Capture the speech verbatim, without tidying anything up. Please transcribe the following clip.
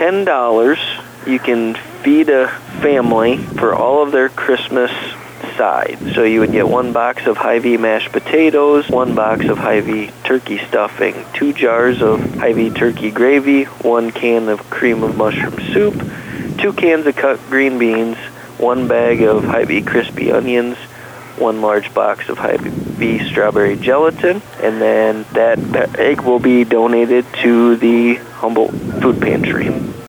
ten dollars, you can feed a family for all of their Christmas sides. So you would get one box of Hy-Vee mashed potatoes, one box of Hy-Vee turkey stuffing, two jars of Hy-Vee turkey gravy, one can of cream of mushroom soup, two cans of cut green beans, one bag of Hy-Vee crispy onions, one large box of Hy-Vee strawberry gelatin, and then that egg will be donated to the Humboldt Food Pantry.